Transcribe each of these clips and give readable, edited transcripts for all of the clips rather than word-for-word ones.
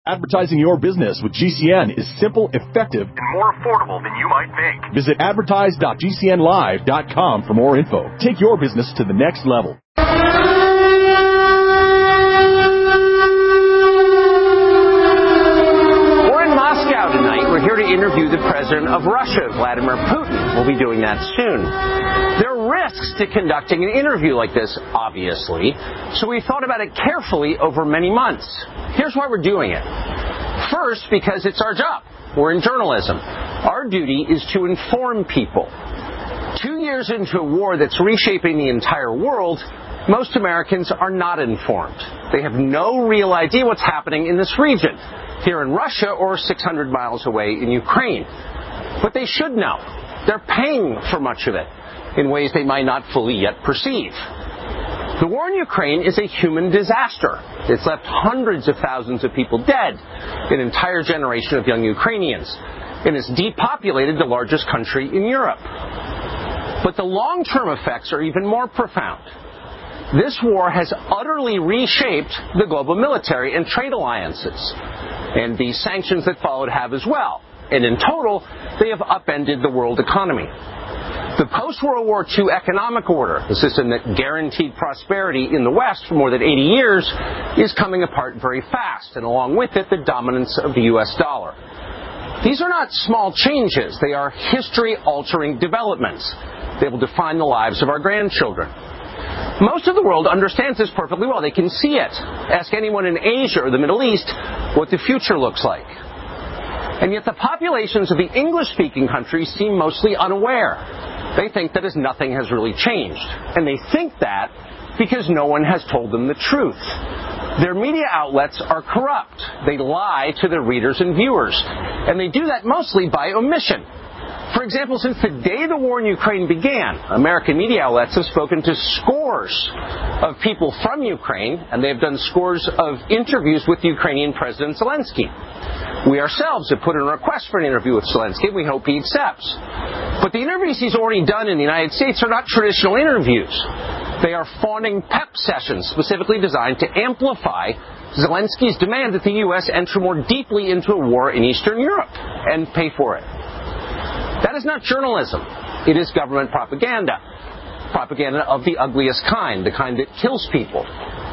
Advertising your business with GCN is simple, effective, and more affordable than you might think. Visit advertise.gcnlive.com for more info. Take your business to the next level. We're in Moscow tonight. We're here to interview the president of Russia, Vladimir Putin. We'll be doing that soon. There are risks to conducting an interview like this, obviously, so we thought about it carefully over many months. Here's why we're doing it. First, because it's our job. We're in journalism. Our duty is to inform people. 2 years into a war that's reshaping the entire world, most Americans are not informed. They have no real idea what's happening in this region, here in Russia or 600 miles away in Ukraine. But they should know. They're paying for much of it in ways they might not fully yet perceive. The war in Ukraine is a human disaster. It's left hundreds of thousands of people dead, an entire generation of young Ukrainians, and it's depopulated the largest country in Europe. But the long-term effects are even more profound. This war has utterly reshaped the global military and trade alliances, and the sanctions that followed have as well. And in total, they have upended the world economy. The post-World War II economic order, the system that guaranteed prosperity in the West for more than 80 years, is coming apart very fast, and along with it, the dominance of the U.S. dollar. These are not small changes. They are history-altering developments. They will define the lives of our grandchildren. Most of the world understands this perfectly well. They can see it. Ask anyone in Asia or the Middle East what the future looks like. And yet the populations of the English-speaking countries seem mostly unaware. They think that as nothing has really changed. And they think that because no one has told them the truth. Their media outlets are corrupt. They lie to their readers and viewers. And they do that mostly by omission. For example, since the day the war in Ukraine began, American media outlets have spoken to scores of people from Ukraine, and they've done scores of interviews with Ukrainian President Zelensky. We ourselves have put in a request for an interview with Zelensky, and we hope he accepts. But the interviews he's already done in the United States are not traditional interviews. They are fawning pep sessions specifically designed to amplify Zelensky's demand that the U.S. enter more deeply into a war in Eastern Europe and pay for it. That is not journalism. It is government propaganda. Propaganda of the ugliest kind, the kind that kills people.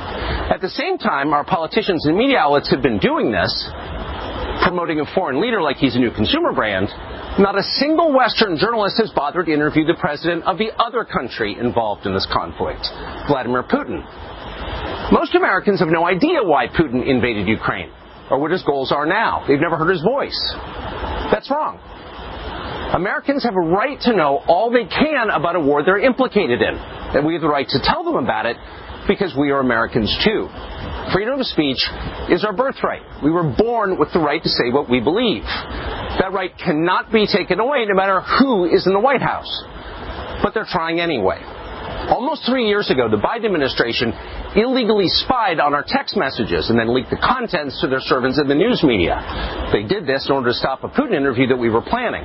At the same time, our politicians and media outlets have been doing this, promoting a foreign leader like he's a new consumer brand. Not a single Western journalist has bothered to interview the president of the other country involved in this conflict, Vladimir Putin. Most Americans have no idea why Putin invaded Ukraine or what his goals are now. They've never heard his voice. That's wrong. Americans have a right to know all they can about a war they're implicated in, and we have the right to tell them about it because we are Americans too. Freedom of speech is our birthright. We were born with the right to say what we believe. That right cannot be taken away no matter who is in the White House. But they're trying anyway. Almost 3 years ago, the Biden administration illegally spied on our text messages and then leaked the contents to their servants in the news media. They did this in order to stop a Putin interview that we were planning.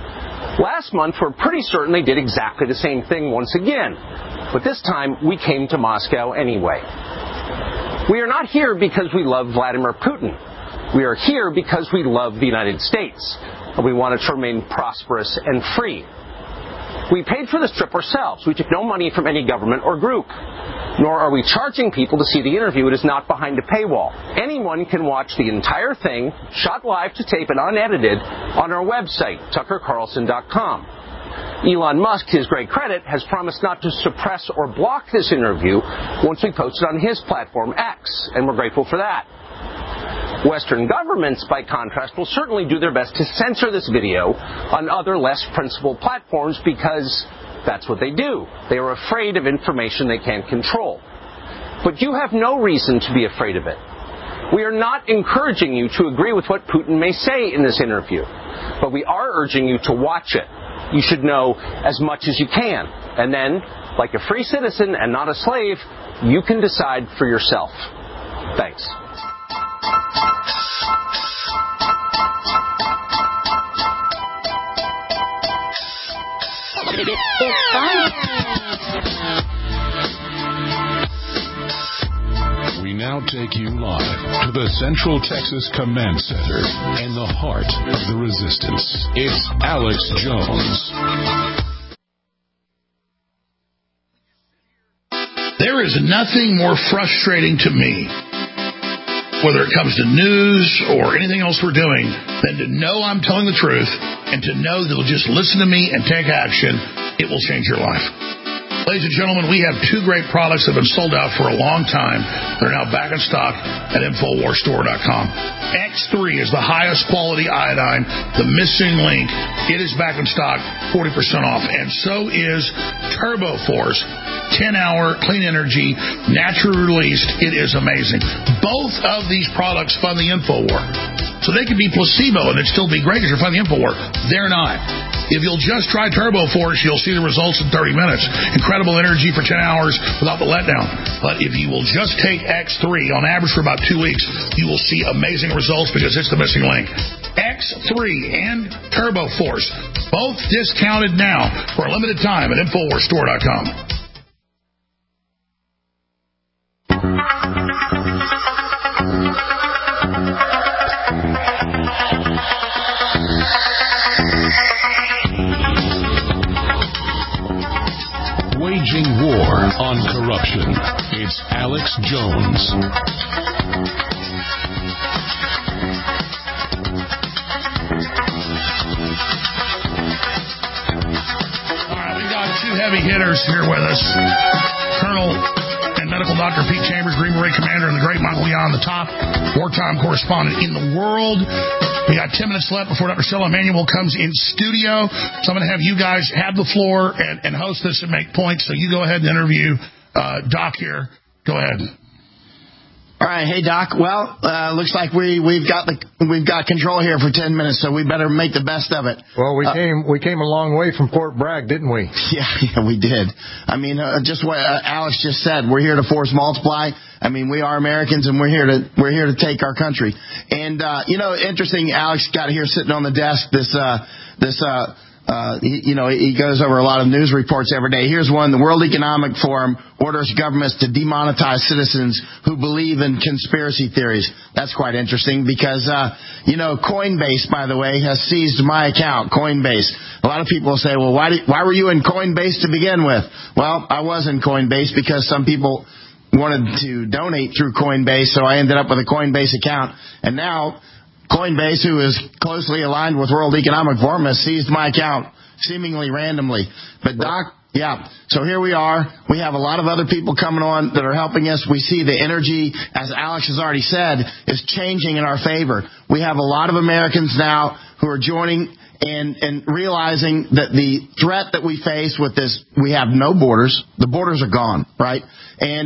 Last month, we're pretty certain they did exactly the same thing once again. But this time, we came to Moscow anyway. We are not here because we love Vladimir Putin. We are here because we love the United States, and we want it to remain prosperous and free. We paid for this trip ourselves. We took no money from any government or group. Nor are we charging people to see the interview. It is not behind a paywall. Anyone can watch the entire thing, shot live to tape and unedited, on our website, tuckercarlson.com. Elon Musk, to his great credit, has promised not to suppress or block this interview once we post it on his platform, X, and we're grateful for that. Western governments, by contrast, will certainly do their best to censor this video on other less principled platforms because that's what they do. They are afraid of information they can't control. But you have no reason to be afraid of it. We are not encouraging you to agree with what Putin may say in this interview, but we are urging you to watch it. You should know as much as you can. And then, like a free citizen and not a slave, you can decide for yourself. Thanks. We now take you live to the the Central Texas Command Center and the heart of the resistance. It's Alex Jones. There is nothing more frustrating to me, whether it comes to news or anything else we're doing, than to know I'm telling the truth and to know they'll just listen to me and take action. It will change your life. Ladies and gentlemen, we have two great products that have been sold out for a long time. They're now back in stock at InfoWarsStore.com. X3 is the highest quality iodine, the missing link. It is back in stock, 40% off. And so is TurboForce, 10-hour clean energy, naturally released. It is amazing. Both of these products fund the InfoWar. So they could be placebo and it'd still be great because you're funding the InfoWar. They're not. If you'll just try TurboForce, you'll see the results in 30 minutes. Incredible energy for 10 hours without the letdown. But if you will just take X3 on average for about 2 weeks, you will see amazing results because it's the missing link. X3 and TurboForce, both discounted now for a limited time at InfoWarsStore.com. Waging war on corruption. It's Alex Jones. All right, we got two heavy hitters here with us. Colonel and Medical Dr. Pete Chambers, Green Beret Commander, and the great Michael Yon, the top wartime correspondent in the world. We got 10 minutes left before Dr. Stella Emanuel comes in studio. So I'm going to have you guys have the floor and host this and make points. So you go ahead and interview Doc here. Go ahead. All right, hey Doc. Well, looks like we've got control here for 10 minutes, so we better make the best of it. Well, we came a long way from Fort Bragg, didn't we? Yeah, we did. I mean, just what Alex just said. We're here to force multiply. I mean, we are Americans, and we're here to take our country. And interesting. Alex got here sitting on the desk. He goes over a lot of news reports every day. Here's one. The World Economic Forum orders governments to demonetize citizens who believe in conspiracy theories. That's quite interesting because, Coinbase, by the way, has seized my account, Coinbase. A lot of people say, well, why were you in Coinbase to begin with? Well, I was in Coinbase because some people wanted to donate through Coinbase, so I ended up with a Coinbase account. And now Coinbase, who is closely aligned with World Economic Forum, has seized my account seemingly randomly. But Doc, yeah, so here we are. We have a lot of other people coming on that are helping us. We see the energy, as Alex has already said, is changing in our favor. We have a lot of Americans now who are joining and realizing that the threat that we face with this, we have no borders. The borders are gone, right? And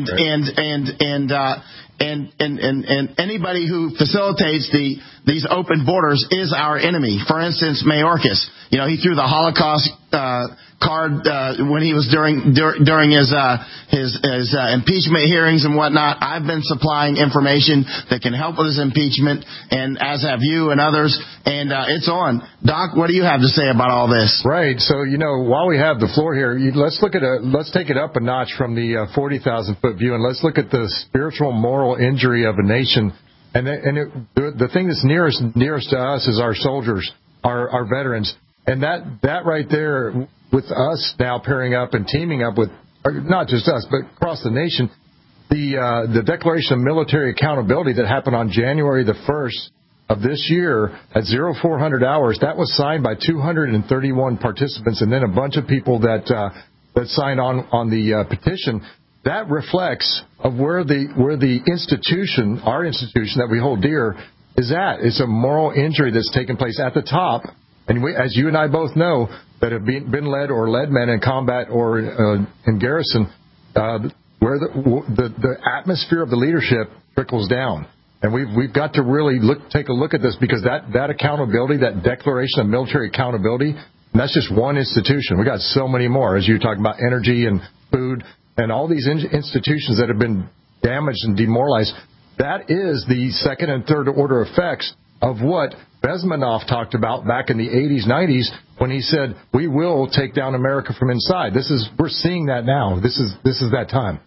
anybody who facilitates these open borders is our enemy. For instance, Mayorkas, he threw the Holocaust card when he was during his impeachment hearings and whatnot. I've been supplying information that can help with his impeachment, and as have you and others. And it's on. Doc, what do you have to say about all this? Right. So while we have the floor here, let's take it up a notch from the 40,000-foot view, and let's look at the spiritual moral injury of a nation. And the thing that's nearest to us is our soldiers, our veterans. And that right there, with us now pairing up and teaming up with, not just us, but across the nation, the Declaration of Military Accountability that happened on January the 1st of this year at 0400 hours, that was signed by 231 participants, and then a bunch of people that signed on the petition. That reflects of where the institution, our institution that we hold dear, is at. It's a moral injury that's taken place at the top. And as you and I both know, that have been led or led men in combat or in garrison, where the atmosphere of the leadership trickles down. And we've got to really take a look at this, because that accountability, that Declaration of Military Accountability, and that's just one institution. We got so many more, as you talk about energy and food and all these institutions that have been damaged and demoralized. That is the second and third order effects of what Bezmenov talked about back in the 80s, 90s, when he said, we will take down America from inside. We're seeing that now. This is that time.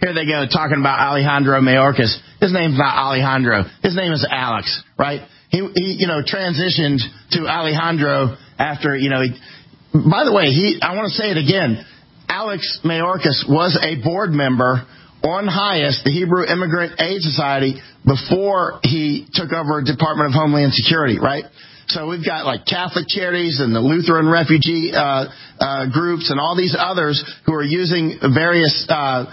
Here they go talking about Alejandro Mayorkas. His name's not Alejandro. His name is Alex, right? He transitioned to Alejandro after, by the way, I want to say it again. Alex Mayorkas was a board member on HIAS, the Hebrew Immigrant Aid Society, before he took over Department of Homeland Security, right? So we've got like Catholic Charities and the Lutheran refugee groups and all these others who are using various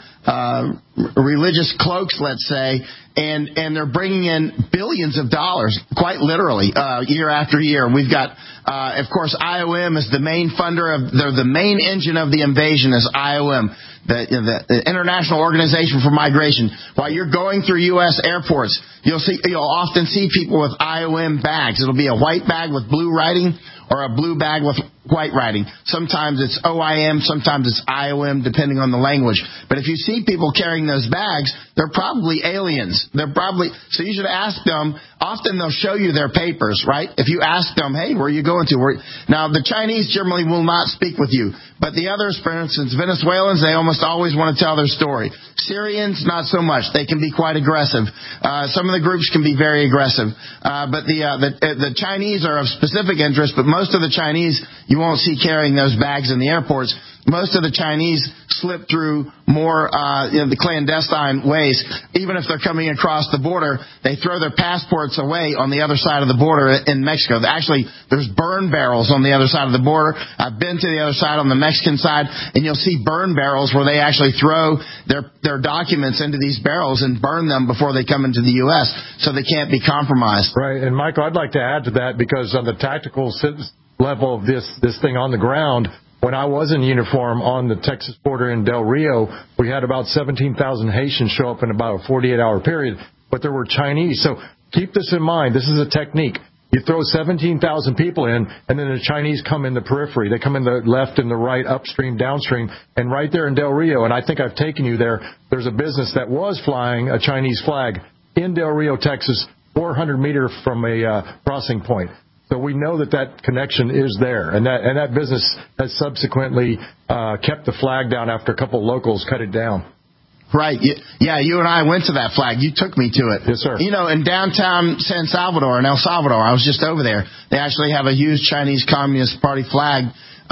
religious cloaks, let's say, and they're bringing in billions of dollars, quite literally, year after year. We've got, of course, IOM is the main funder of the main engine of the invasion is IOM, the International Organization for Migration. While you're going through U.S. airports, you'll often see people with IOM bags. It'll be a white bag with blue writing or a blue bag with white writing. Sometimes it's OIM, sometimes it's IOM, depending on the language. But if you see people carrying those bags, they're probably aliens. So you should ask them. Often they'll show you their papers, right? If you ask them, hey, where are you going to? Now, the Chinese generally will not speak with you. But the others, for instance, Venezuelans, they almost always want to tell their story. Syrians, not so much. They can be quite aggressive. Some of the groups can be very aggressive. But the Chinese are of specific interest, but most of the Chinese you won't see carrying those bags in the airports. Most of the Chinese slip through more the clandestine ways. Even if they're coming across the border, they throw their passports away on the other side of the border in Mexico. Actually, there's burn barrels on the other side of the border. I've been to the other side on the Mexican side, and you'll see burn barrels where they actually throw their documents into these barrels and burn them before they come into the U.S. so they can't be compromised. Right, and Michael, I'd like to add to that because on the tactical level of this thing on the ground, when I was in uniform on the Texas border in Del Rio, we had about 17,000 Haitians show up in about a 48-hour period, but there were Chinese. So keep this in mind. This is a technique. You throw 17,000 people in, and then the Chinese come in the periphery. They come in the left and the right, upstream, downstream, and right there in Del Rio, and I think I've taken you there, there's a business that was flying a Chinese flag in Del Rio, Texas, 400 meters from a crossing point. So we know that connection is there, and that business has subsequently kept the flag down after a couple of locals cut it down. Right. Yeah, you and I went to that flag. You took me to it. Yes, sir. In downtown San Salvador, in El Salvador, I was just over there. They actually have a huge Chinese Communist Party flag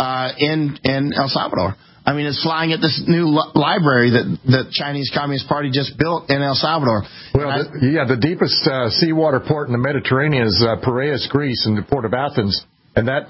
in El Salvador. I mean, it's flying at this new library that the Chinese Communist Party just built in El Salvador. Well, the deepest seawater port in the Mediterranean is Piraeus, Greece, and the port of Athens, and that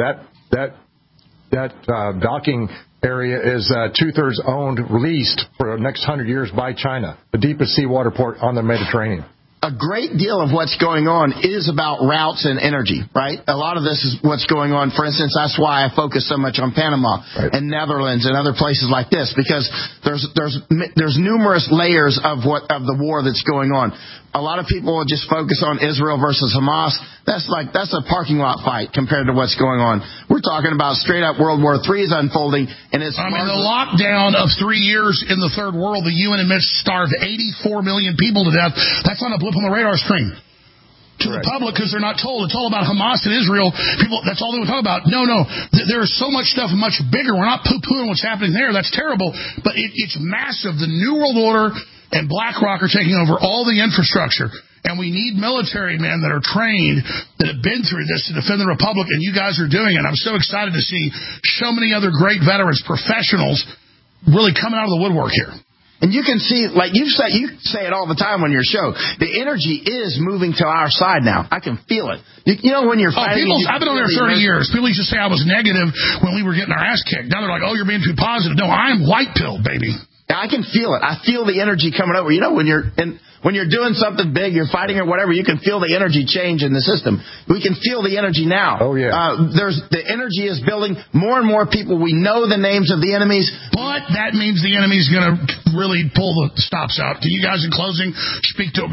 docking area is 2/3 owned, leased for the next 100 years by China. The deepest seawater port on the Mediterranean. A great deal of what's going on is about routes and energy, right? A lot of this is what's going on. For instance, that's why I focus so much on Panama and Netherlands and other places like this, because there's numerous layers of the war that's going on. A lot of people will just focus on Israel versus Hamas. That's a parking lot fight compared to what's going on. We're talking about straight up World War III is unfolding, and it's. I mean, the lockdown of 3 years in the third world, the UN admits starved 84 million people to death. That's on a blip on the radar screen to the public because they're not told. It's all about Hamas and Israel. People, that's all they would talk about. No. There is so much stuff much bigger. We're not poo-pooing what's happening there. That's terrible, but it's massive. The New World Order and BlackRock are taking over all the infrastructure. And we need military men that are trained, that have been through this to defend the Republic, and you guys are doing it. I'm so excited to see so many other great veterans, professionals, really coming out of the woodwork here. And you can see, like you say it all the time on your show, the energy is moving to our side now. I can feel it. You know when you're fighting... I've been on there 30 years. People used to say I was negative when we were getting our ass kicked. Now they're like, oh, you're being too positive. No, I'm white pill, baby. I can feel it. I feel the energy coming over. You know, when you're doing something big, you're fighting or whatever, you can feel the energy change in the system. We can feel the energy now. Oh, yeah. The energy is building. More and more people, we know the names of the enemies. But that means the enemy's going to really pull the stops out. Can you guys, in closing, speak to,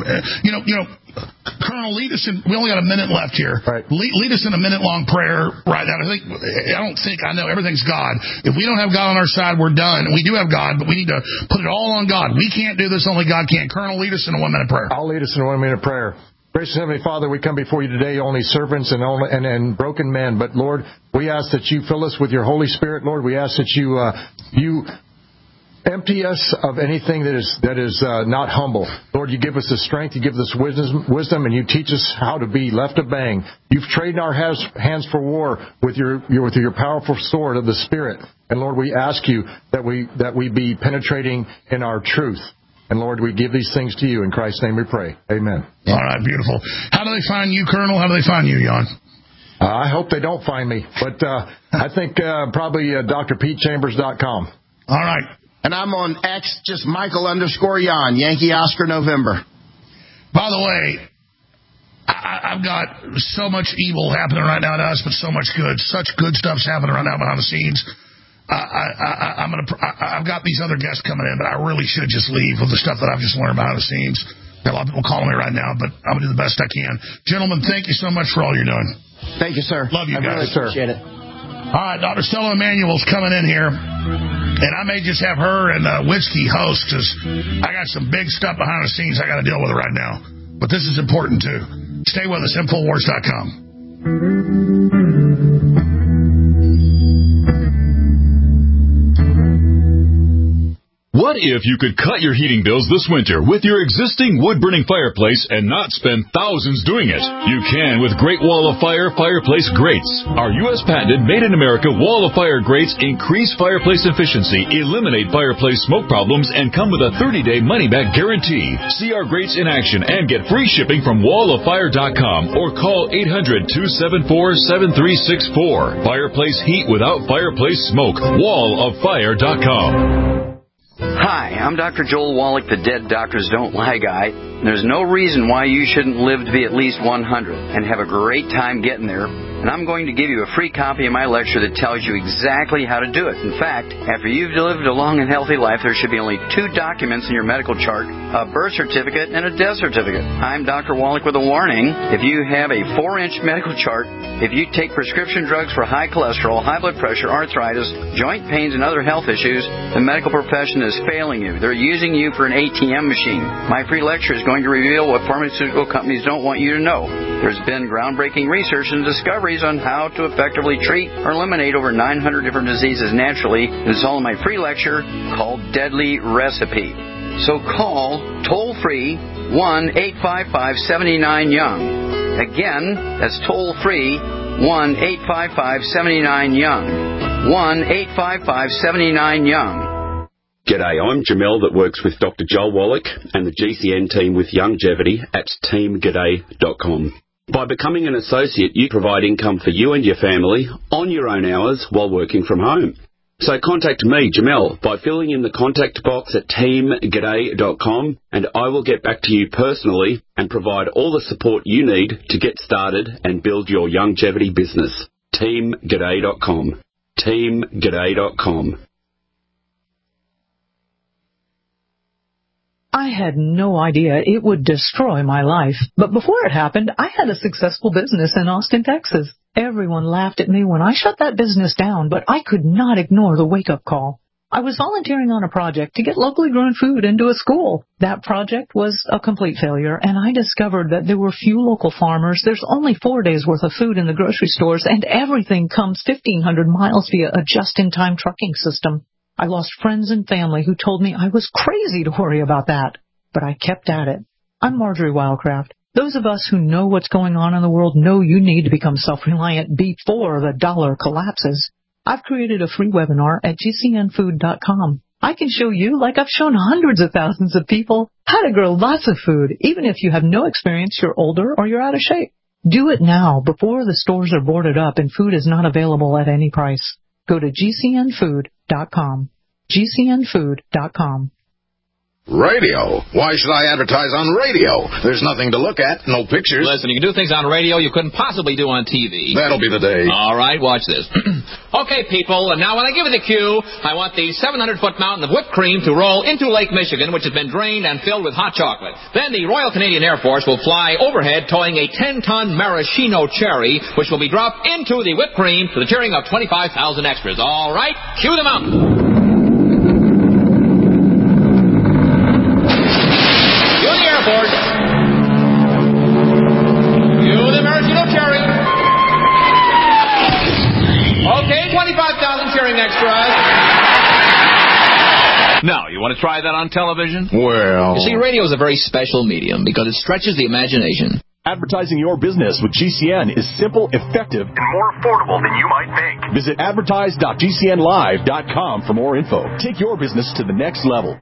Colonel, lead us in, we only got a minute left here. Right. Lead us in a minute-long prayer right now. I know everything's God. If we don't have God on our side, we're done. We do have God, but we need to put it all on God. We can't do this, only God can. Colonel, lead us in a 1-minute prayer. I'll lead us in a 1-minute prayer. Gracious Heavenly Father, we come before you today, only servants and broken men. But, Lord, we ask that you fill us with your Holy Spirit. Lord, we ask that you empty us of anything that is not humble. Lord, you give us the strength, you give us wisdom, and you teach us how to be left of bang. You've trained our hands for war with your powerful sword of the Spirit. And Lord, we ask you that we be penetrating in our truth. And Lord, we give these things to you. In Christ's name we pray. Amen. All right, beautiful. How do they find you, Colonel? How do they find you, Jan? I hope they don't find me, but I think probably drpetechambers.com. All right. And I'm on X, just Michael_Jan, Yankee Oscar November. By the way, I've got so much evil happening right now to us, but so much good. Such good stuff's happening right now behind the scenes. I've got these other guests coming in, but I really should just leave with the stuff that I've just learned behind the scenes. Got a lot of people calling me right now, but I'm going to do the best I can. Gentlemen, thank you so much for all you're doing. Thank you, sir. Love you guys. Really appreciate it. All right, Dr. Stella Emanuel's coming in here, and I may just have her and Whiskey host because I got some big stuff behind the scenes I got to deal with right now. But this is important, too. Stay with us, Infowars.com. What if you could cut your heating bills this winter with your existing wood-burning fireplace and not spend thousands doing it? You can with Great Wall of Fire fireplace grates. Our U.S. patented made-in-America Wall of Fire grates increase fireplace efficiency, eliminate fireplace smoke problems, and come with a 30-day money-back guarantee. See our grates in action and get free shipping from walloffire.com or call 800-274-7364. Fireplace heat without fireplace smoke. walloffire.com. Hi, I'm Dr. Joel Wallach, the Dead Doctors Don't Lie guy. There's no reason why you shouldn't live to be at least 100 and have a great time getting there. And I'm going to give you a free copy of my lecture that tells you exactly how to do it. In fact, after you've lived a long and healthy life, there should be only 2 documents in your medical chart, a birth certificate and a death certificate. I'm Dr. Wallach with a warning. If you have a 4-inch medical chart, if you take prescription drugs for high cholesterol, high blood pressure, arthritis, joint pains, and other health issues, the medical profession is failing you. They're using you for an ATM machine. My free lecture is going to reveal what pharmaceutical companies don't want you to know. There's been groundbreaking research and discoveries on how to effectively treat or eliminate over 900 different diseases naturally. It's all in my free lecture called Deadly Recipe. So call toll-free 1-855-79-YOUNG. Again, that's toll-free 1-855-79-YOUNG. 1-855-79-YOUNG. G'day, I'm Jamel that works with Dr. Joel Wallach and the GCN team with Youngevity at teamg'day.com. By becoming an associate, you provide income for you and your family on your own hours while working from home. So contact me, Jamel, by filling in the contact box at teamg'day.com, and I will get back to you personally and provide all the support you need to get started and build your Youngevity business. teamg'day.com. teamg'day.com. I had no idea it would destroy my life. But before it happened, I had a successful business in Austin, Texas. Everyone laughed at me when I shut that business down, but I could not ignore the wake-up call. I was volunteering on a project to get locally grown food into a school. That project was a complete failure, and I discovered that there were few local farmers. There's only 4 days' worth of food in the grocery stores, and everything comes 1,500 miles via a just-in-time trucking system. I lost friends and family who told me I was crazy to worry about that. But I kept at it. I'm Marjorie Wildcraft. Those of us who know what's going on in the world know you need to become self-reliant before the dollar collapses. I've created a free webinar at gcnfood.com. I can show you, like I've shown hundreds of thousands of people, how to grow lots of food, even if you have no experience, you're older, or you're out of shape. Do it now before the stores are boarded up and food is not available at any price. Go to gcnfood.com. gcnfood.com. Radio? Why should I advertise on radio? There's nothing to look at, no pictures. Listen, you can do things on radio you couldn't possibly do on TV. That'll be the day. All right, watch this. Okay, people, and now when I give you the cue, I want the 700-foot mountain of whipped cream to roll into Lake Michigan, which has been drained and filled with hot chocolate. Then the Royal Canadian Air Force will fly overhead towing a 10-ton maraschino cherry, which will be dropped into the whipped cream to the cheering of 25,000 extras. All right, cue the mountain. Okay, 25,000 cheering extras. Now, you want to try that on television? Well... You see, radio is a very special medium because it stretches the imagination. Advertising your business with GCN is simple, effective, and more affordable than you might think. Visit advertise.gcnlive.com for more info. Take your business to the next level.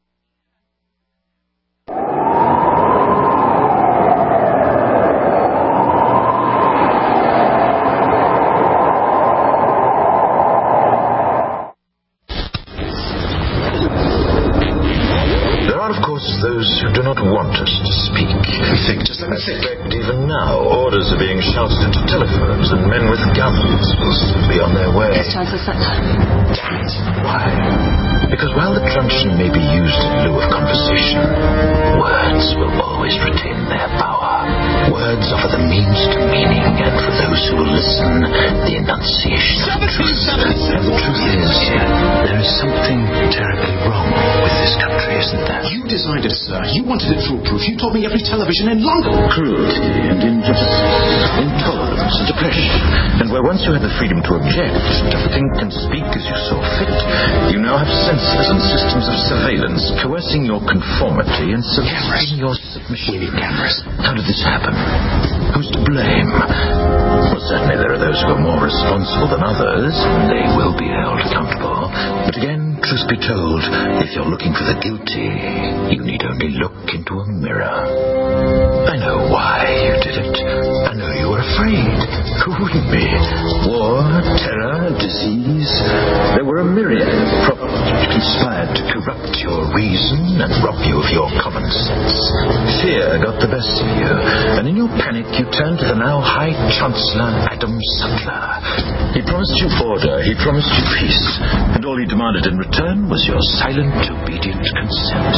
Those who do not want us to speak. I suspect even now orders are being shouted into telephones and men with guns will soon be on their way. It's time for supper. Damn it. Why? Because while the truncheon may be used in lieu of conversation, words will always retain their power. Words offer the means to meaning, and for those who will listen, the enunciation of truth. And the truth is, there is something terribly wrong with this country, isn't there? You designed it, sir. You wanted it foolproof. You told me every television in London. Cruelty and injustice, intolerance and oppression. And where once you had the freedom to object, to think and speak as you saw fit, you now have censors and systems of surveillance coercing your conformity and subverting your submission. We need cameras. How did this happen? Who's to blame? Well, certainly there are those who are more responsible than others, and they will be held accountable. But again, truth be told, if you're looking for the guilty, you need only look into a mirror. I know why you did it. I know you were afraid. Who wouldn't be? War, terror, disease. There were a myriad of problems which conspired to corrupt your reason and rob you of your common sense. Fear got the best of you, and in your panic you turned to the now High Chancellor Adam Sutler. He promised you order, he promised you peace, and all he demanded in return was your silent, obedient consent.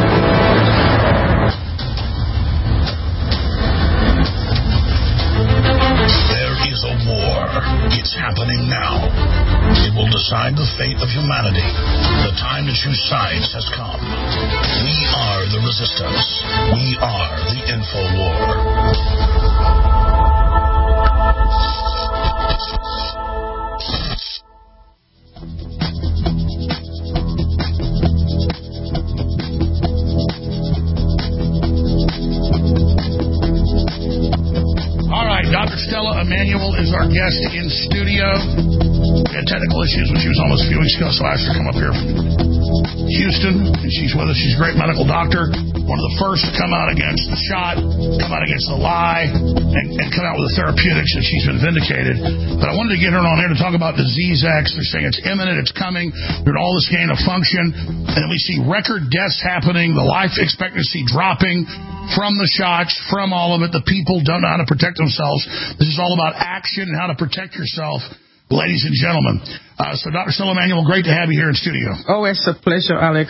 There is a war. It's happening now. It will decide the fate of humanity. The time to choose sides has come. We are the resistance. We are the InfoWar. Dr. Stella Emanuel is our guest in studio. We had technical issues when she was almost a few weeks ago, so I asked her to come up here from Houston, and she's with us. She's a great medical doctor, one of the first to come out against the shot, come out against the lie, and come out with the therapeutics, and she's been vindicated. But I wanted to get her on here to talk about Disease X. They're saying it's imminent, it's coming, there's all this gain of function, and we see record deaths happening, the life expectancy dropping from the shots, from all of it. The people don't know how to protect themselves. This is all about action and how to protect yourself, ladies and gentlemen. So Dr. Stella Emanuel, great to have you here in studio. Oh, it's a pleasure, Alex.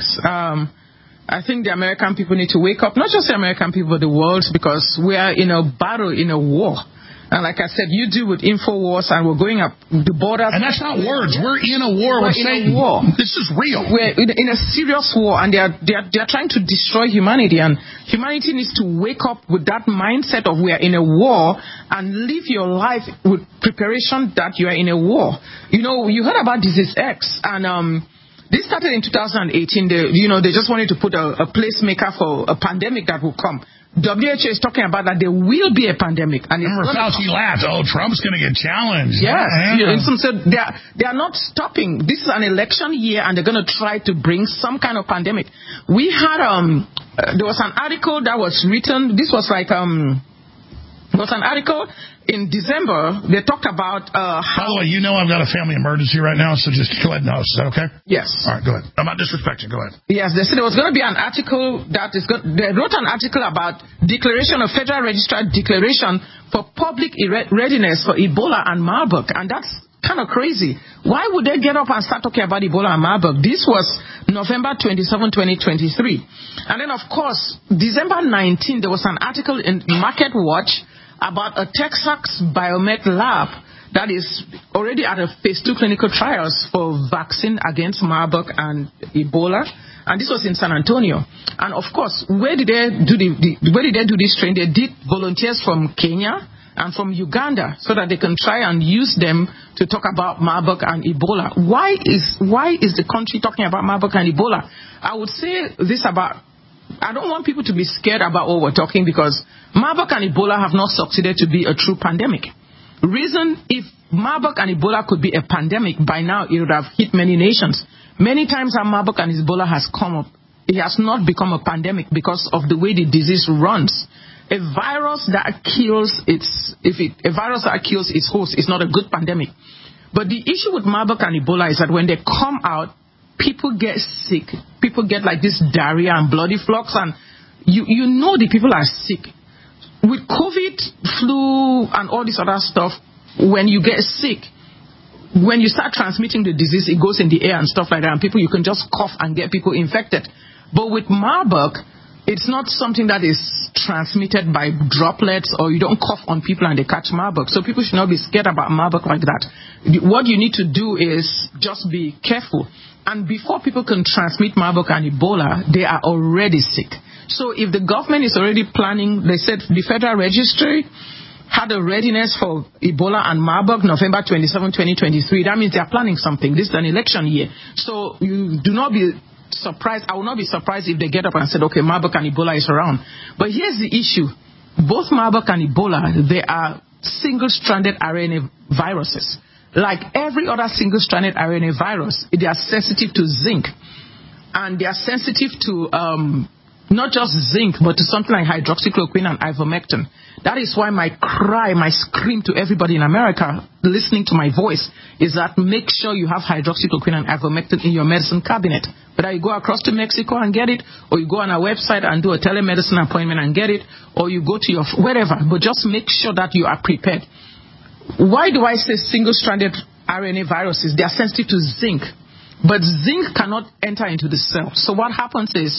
I think the American people need to wake up, not just the American people, but the world, because we are in a battle, in a war. And like I said, you deal with InfoWars, and we're going up the borders. And that's not words. We're in a war. We're saying war. This is real. We're in a serious war, and they are trying to destroy humanity. And humanity needs to wake up with that mindset of we are in a war, and live your life with preparation that you are in a war. You know, you heard about Disease X, and this started in 2018. They just wanted to put a placemaker for a pandemic that will come. WHO is talking about that there will be a pandemic. And remember, Fauci laughed. Oh, Trump's going to get challenged. Yes. So they are not stopping. This is an election year, and they're going to try to bring some kind of pandemic. We had there was an article that was written. This was like there was an article in December. They talked about how. By the way, you know I've got a family emergency right now, so just go ahead and host. Is that okay? Yes. All right, go ahead. I'm not disrespecting. Go ahead. Yes, they said there was going to be an article they wrote an article about declaration of Federal Registered Declaration for public readiness for Ebola and Marburg, and that's kind of crazy. Why would they get up and start talking about Ebola and Marburg? This was November 27, 2023. And then, of course, December 19, there was an article in Market Watch about a Texas Biomed lab that is already at a phase 2 clinical trials for vaccine against Marburg and Ebola. And this was in San Antonio. And of course, where did they do this training? They did volunteers from Kenya, and from Uganda so that they can try and use them to talk about Marburg and Ebola. Why is the country talking about Marburg and Ebola? I would say this about, I don't want people to be scared about what we're talking, because Marburg and Ebola have not succeeded to be a true pandemic. Reason, if Marburg and Ebola could be a pandemic, by now it would have hit many nations. Many times how Marburg and Ebola has come up, it has not become a pandemic because of the way the disease runs. A virus that kills its host is not a good pandemic. But the issue with Marburg and Ebola is that when they come out, people get sick. People get like this diarrhea and bloody flux, and you know the people are sick. With COVID, flu, and all this other stuff, when you get sick, when you start transmitting the disease, it goes in the air and stuff like that, and you can just cough and get people infected. But with Marburg, it's not something that is transmitted by droplets, or you don't cough on people and they catch Marburg. So people should not be scared about Marburg like that. What you need to do is just be careful. And before people can transmit Marburg and Ebola, they are already sick. So if the government is already planning, they said the Federal Registry had a readiness for Ebola and Marburg November 27, 2023. That means they are planning something. This is an election year. So you do not be surprised. I will not be surprised if they get up and said, okay, Marburg and Ebola is around. But here's the issue. Both Marburg and Ebola, they are single-stranded RNA viruses. Like every other single-stranded RNA virus, they are sensitive to zinc. And they are sensitive to not just zinc, but to something like hydroxychloroquine and ivermectin. That is why my scream to everybody in America listening to my voice is that make sure you have hydroxychloroquine and ivermectin in your medicine cabinet. Whether you go across to Mexico and get it, or you go on our website and do a telemedicine appointment and get it, or you go to your wherever, but just make sure that you are prepared. Why do I say single-stranded RNA viruses? They are sensitive to zinc, but zinc cannot enter into the cell. So what happens is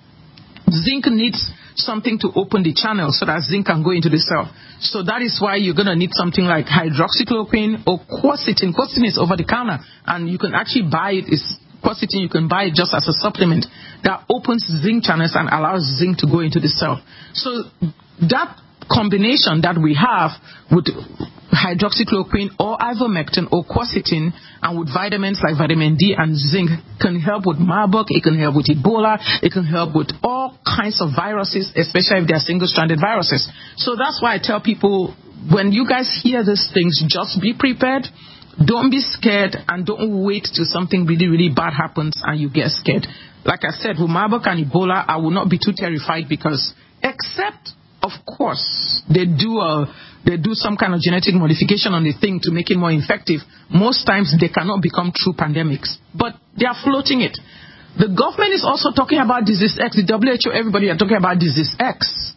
zinc needs something to open the channel so that zinc can go into the cell. So that is why you're going to need something like hydroxychloroquine or quercetin. Quercetin is over the counter, and you can actually buy it. Quercetin, you can buy it just as a supplement that opens zinc channels and allows zinc to go into the cell. So that combination that we have with hydroxychloroquine or ivermectin or quercetin, and with vitamins like vitamin D and zinc, can help with Marburg, it can help with Ebola, it can help with all kinds of viruses, especially if they are single-stranded viruses. So that's why I tell people, when you guys hear these things, just be prepared. Don't be scared, and don't wait till something really, really bad happens and you get scared. Like I said, with Marburg and Ebola, I will not be too terrified, because except, of course, they do some kind of genetic modification on the thing to make it more effective. Most times they cannot become true pandemics, but they are floating it. The government is also talking about disease X. The WHO, everybody are talking about disease X.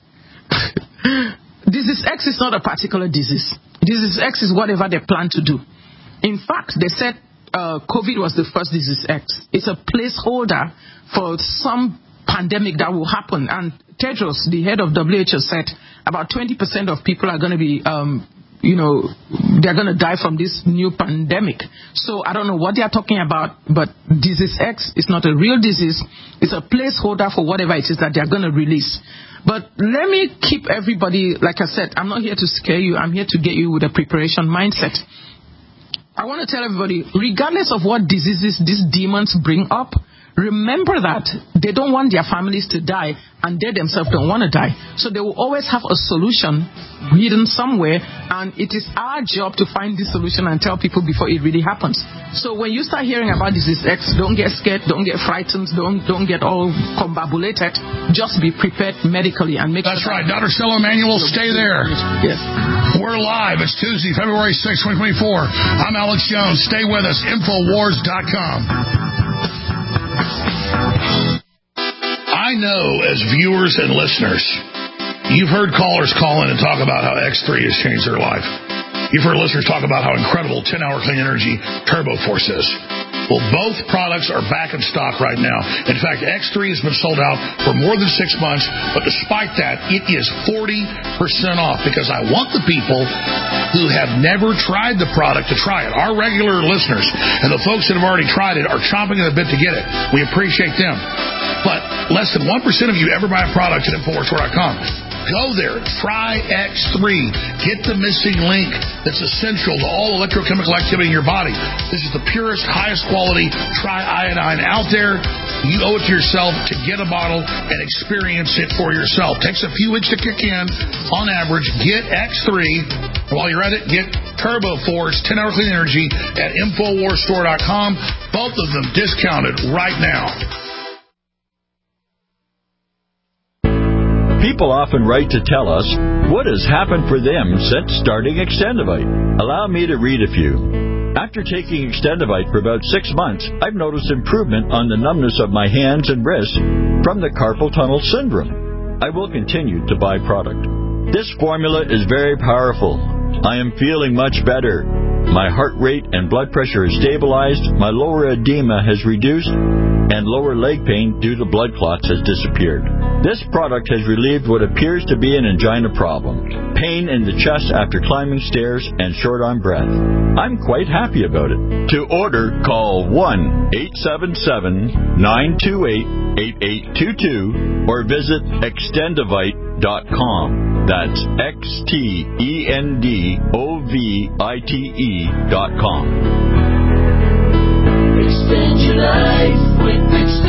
Disease X is not a particular disease. Disease X is whatever they plan to do. In fact, they said COVID was the first disease X. It's a placeholder for some pandemic that will happen. And Tedros, the head of WHO, said about 20% of people are going to be, they're going to die from this new pandemic. So I don't know what they are talking about, but disease X is not a real disease. It's a placeholder for whatever it is that they're going to release. But let me keep everybody, like I said, I'm not here to scare you. I'm here to get you with a preparation mindset. I want to tell everybody, regardless of what diseases these demons bring up, remember that they don't want their families to die, and they themselves don't want to die. So they will always have a solution hidden somewhere, and it is our job to find this solution and tell people before it really happens. So when you start hearing about disease X, don't get scared, don't get frightened, don't get all combobulated. Just be prepared medically and make That's right. Dr. Stella Emanuel, stay there. Yes. We're live. It's Tuesday, February 6, 2024. I'm Alex Jones. Stay with us. Infowars.com. I know as viewers and listeners, you've heard callers call in and talk about how X3 has changed their life. You've heard listeners talk about how incredible 10-hour clean energy Turbo Force is. Well, both products are back in stock right now. In fact, X3 has been sold out for more than 6 months, but despite that, it is 40% off, because I want the people who have never tried the product to try it. Our regular listeners and the folks that have already tried it are chomping at the bit to get it. We appreciate them. But less than 1% of you ever buy a product at InfoWarsStore.com. Go there. Try X3. Get the missing link that's essential to all electrochemical activity in your body. This is the purest, highest quality triiodine out there. You owe it to yourself to get a bottle and experience it for yourself. Takes a few weeks to kick in. On average, get X3. While you're at it, get Turbo Force 10-hour clean energy at InfoWarsStore.com. Both of them discounted right now. People often write to tell us what has happened for them since starting Extendivite. Allow me to read a few. After taking Extendivite for about 6 months, I've noticed improvement on the numbness of my hands and wrists from the carpal tunnel syndrome. I will continue to buy product. This formula is very powerful. I am feeling much better. My heart rate and blood pressure is stabilized, my lower edema has reduced, and lower leg pain due to blood clots has disappeared. This product has relieved what appears to be an angina problem, pain in the chest after climbing stairs, and short on breath. I'm quite happy about it. To order, call 1-877-928-8822 or visit Extendivite.com. That's XTENDOVITE.com. Extend your life with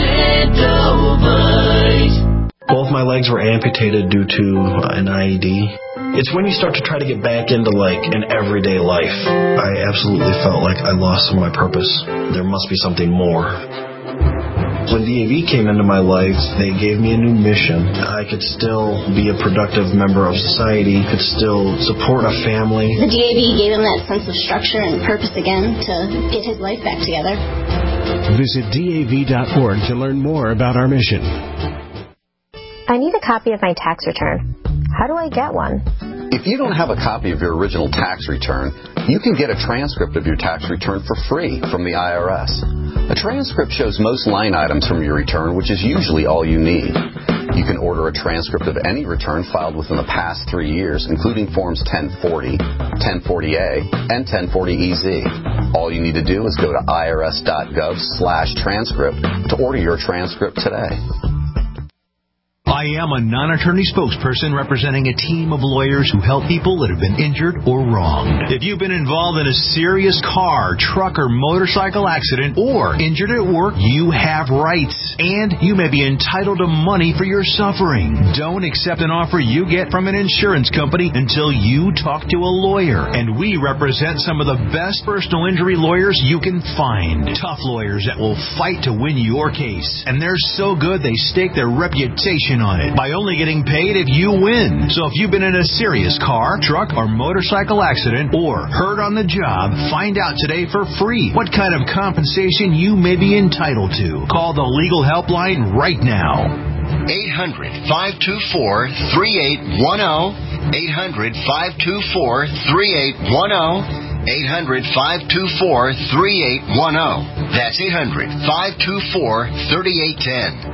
Extendivite. Both my legs were amputated due to an IED. It's when you start to try to get back into an everyday life. I absolutely felt like I lost some of my purpose. There must be something more. When DAV came into my life, they gave me a new mission. I could still be a productive member of society, could still support a family. The DAV gave him that sense of structure and purpose again to get his life back together. Visit DAV.org to learn more about our mission. I need a copy of my tax return. How do I get one? If you don't have a copy of your original tax return, you can get a transcript of your tax return for free from the IRS. A transcript shows most line items from your return, which is usually all you need. You can order a transcript of any return filed within the past 3 years, including Forms 1040, 1040A, and 1040EZ. All you need to do is go to irs.gov/transcript to order your transcript today. I am a non-attorney spokesperson representing a team of lawyers who help people that have been injured or wronged. If you've been involved in a serious car, truck, or motorcycle accident or injured at work, you have rights, and you may be entitled to money for your suffering. Don't accept an offer you get from an insurance company until you talk to a lawyer, and we represent some of the best personal injury lawyers you can find. Tough lawyers that will fight to win your case, and they're so good they stake their reputation on it by only getting paid if you win. So if you've been in a serious car, truck, or motorcycle accident or hurt on the job, find out today for free what kind of compensation you may be entitled to. Call the legal helpline right now. 800-524-3810. 800-524-3810. 800-524-3810. That's 800-524-3810.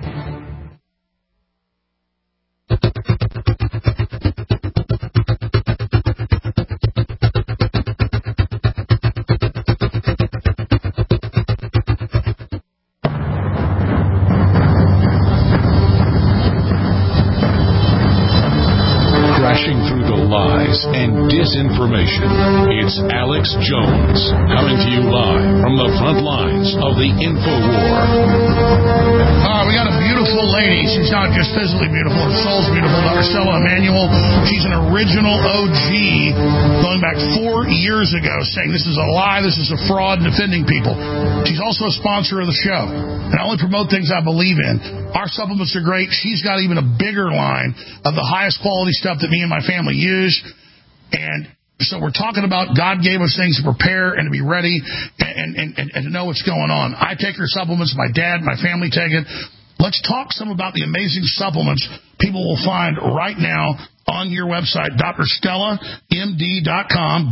Crashing through the lies and disinformation, it's Alex Jones, coming to you live from the front lines of the InfoWar. We got a beautiful lady. She's not just physically beautiful, her soul's beautiful. Dr. Stella Emanuel. She's an original OG going back 4 years ago saying this is a lie, this is a fraud, and defending people. She's also a sponsor of the show. And I only promote things I believe in. Our supplements are great. She's got even a bigger line of the highest quality stuff that me and my family use. And so we're talking about God gave us things to prepare and to be ready and to know what's going on. I take her supplements. My dad, my family take it. Let's talk some about the amazing supplements people will find right now on your website, drstellamd.com,